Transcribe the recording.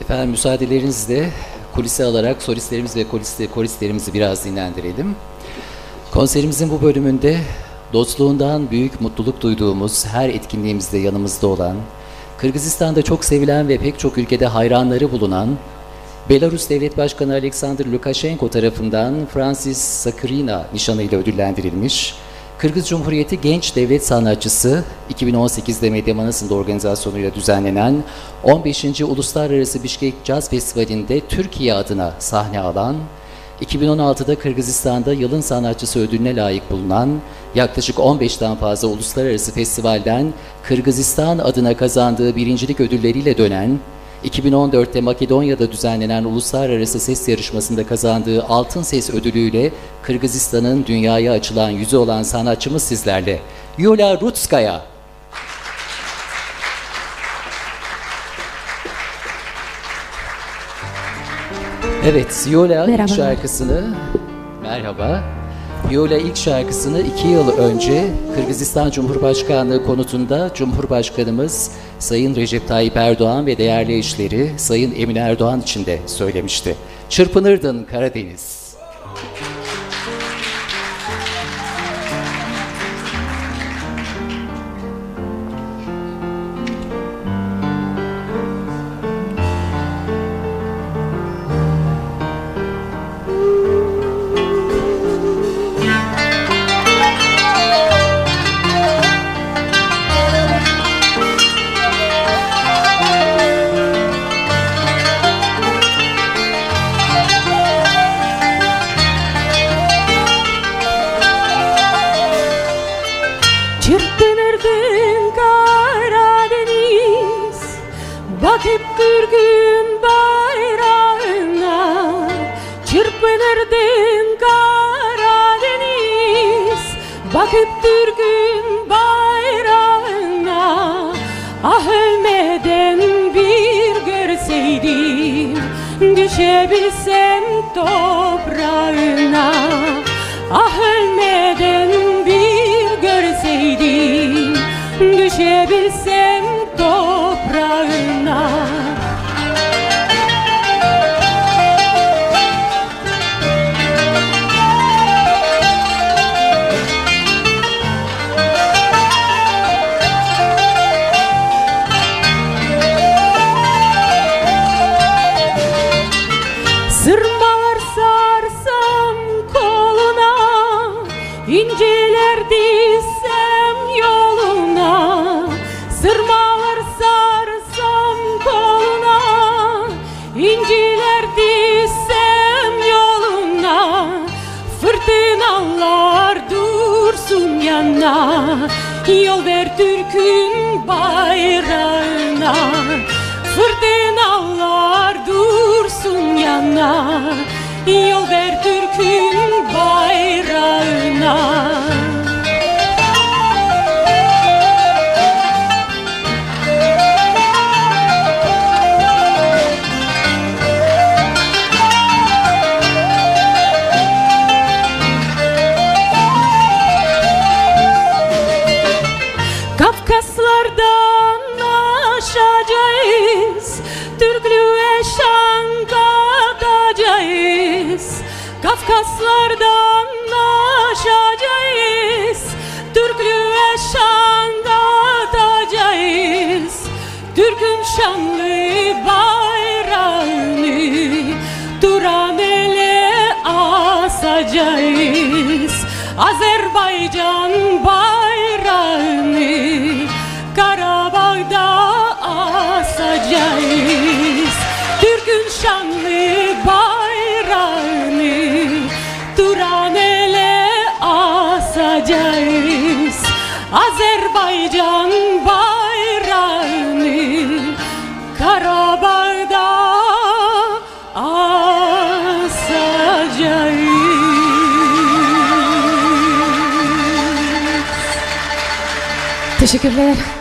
Efendim müsaadelerinizle kulise alarak solistlerimiz ve koristlerimizi biraz dinlendirelim. Konserimizin bu bölümünde dostluğundan büyük mutluluk duyduğumuz, her etkinliğimizde yanımızda olan, Kırgızistan'da çok sevilen ve pek çok ülkede hayranları bulunan, Belarus Devlet Başkanı Alexander Lukashenko tarafından Francis Sakrina nişanıyla ödüllendirilmiş, Kırgız Cumhuriyeti Genç Devlet Sanatçısı 2018'de Medya Manası'nda organizasyonuyla düzenlenen 15. Uluslararası Bişkek Caz Festivali'nde Türkiye adına sahne alan, 2016'da Kırgızistan'da Yılın Sanatçısı ödülüne layık bulunan, yaklaşık 15'ten fazla uluslararası festivalden Kırgızistan adına kazandığı birincilik ödülleriyle dönen, 2014'te Makedonya'da düzenlenen uluslararası ses yarışmasında kazandığı Altın Ses ödülüyle Kırgızistan'ın dünyaya açılan yüzü olan sanatçımız sizlerle. Yulia Rutskaya. Evet, Yulia ilk şarkısını, merhaba. Yulia ilk şarkısını 2 yıl önce Kırgızistan Cumhurbaşkanlığı konutunda Cumhurbaşkanımız Sayın Recep Tayyip Erdoğan ve değerli eşleri Sayın Emine Erdoğan için de söylemişti. Çırpınırdın Karadeniz. Çırpınırdın Karadeniz, bakıp Türk'ün bayrağına. Çırpınırdın Karadeniz, bakıp Türk'ün bayrağına. Ah ölmeden bir görseydim, düşebilsem toprağına. Ah ölmeden bir görseydim, düşebilsem toprağına. Sırmalar sarsam koluna, İnciler dizsem yoluna. Sırmalar sarsam koluna, İnciler dizsem yoluna. Fırtınalar dursun yana, yol ver Türk'ün bayrağına. Fırtınalar dursun yana, yol ver Türk'ün bayrağına. Kafkaslardan aşacağız, Türklüğe şan katacağız. Kafkaslardan aşacağız, Türklüğe şan katacağız. Türk'ün şanlı bayrağını Turan ele asacağız. Azerbaycan bayrağını Karabağ'da asacağız. Türk'ün şanlı bayrağını Turan ele asacağız. Azerbaycan bayrağını Karabağ'da asacağız. Teşekkürler.